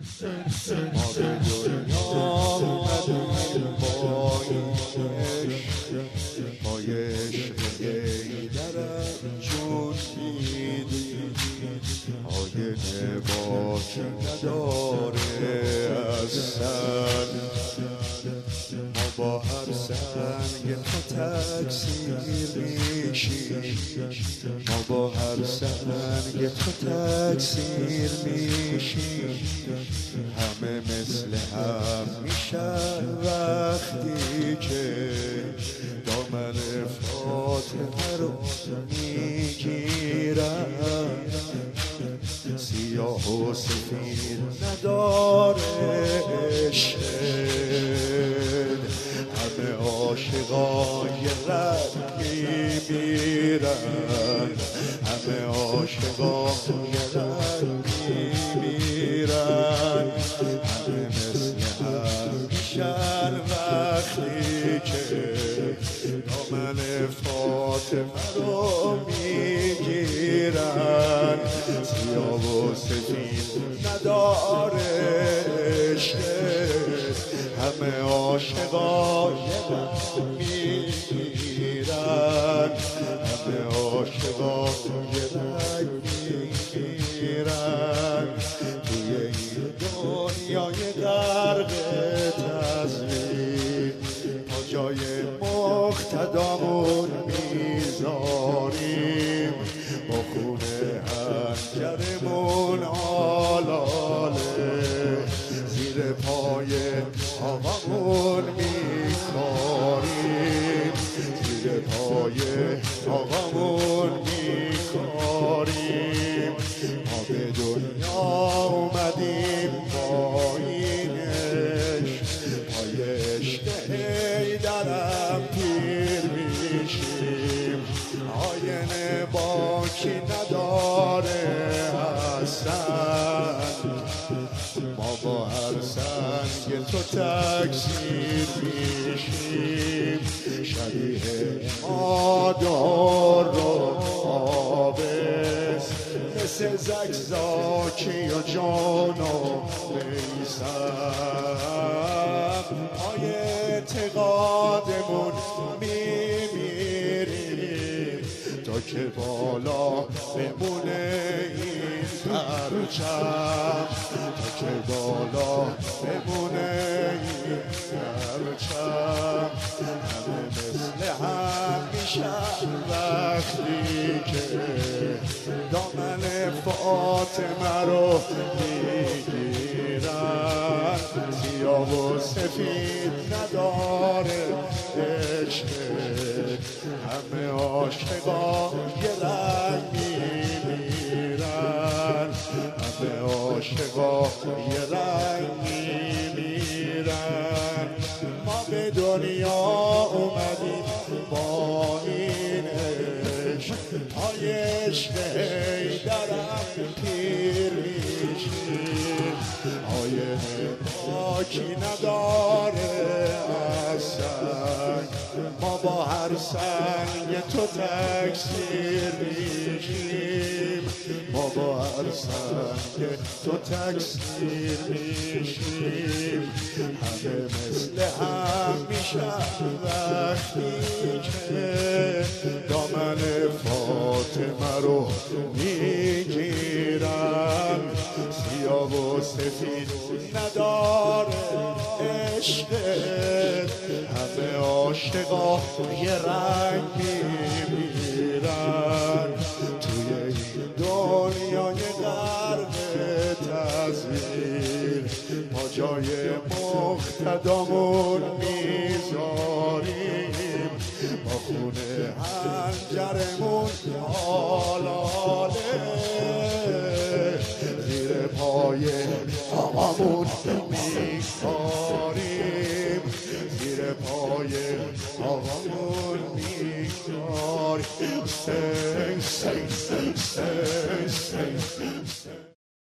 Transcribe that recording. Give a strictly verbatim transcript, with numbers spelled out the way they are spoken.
ما به دنیا اومدیم با این پای عشق حیدرم جون میدیم آینه باکی نداره اصلا ما با هر سنگ تو تکثیر میشیم ما با هر سنگ تو تکثیر میشیم همه مثل هم میشن وقتی که دامن فاطمه رو میگیرن سیاه و سفید نداره عشق همه عاشقای رنگی میرن همه عاشقای رنگی میرن همه مثل هم میشن وقتی که دامن فاطمه رو میگیرن سیاه و سفید نداره عشق همه عاشقای میگیرن همه عاشقای میگیرن توی این دنیای غرق تصویر تا جای مقتدامون میذاریم با خون حنجرمون آلاله زیر پای آقامون میکاریم زیر پای آقامون میکاریم ما به دنیا اومدیم با این عشق پای عشق حیدرم پیر میشیم آینه باکی نداره اصلا ما با هر سنگ تو تکثیر میشیم شبیه مادار رو آبس مثل زگزاکی و جان و میسم پای اعتقادمون میمیریم تا که بالا بمونه این پرچم تا که بالا بمونه این پرچم همه مثل هم میشن وقتی که دامن فاطمه رو میگیرن سیاه و سفید نداره عشق همه عاشقا یه رنگ میمیرن همه عاشقا یه رنگ میمیرن ما به دنیا اومدیم با این عشق پای عشق حیدرم پیر میشیم آینه باکی نداره اصلا ما با هر سنگ تو تکثیر میشیم ما با هر سنگ تو تکثیر میشیم همه مثل هم میشن وقتی که دامن فاطمه رو میگیرن سیاه و سفید نداره عشق همه عاشقا یه رنگی میرن توی این دنیای غرق تصویر ما جای مقتدامون میذاریم با خون حنجرمون آلاله زیر پای آقامون میکاریم زیر پای آقامون میکاریم سنگ سنگ سنگ سنگ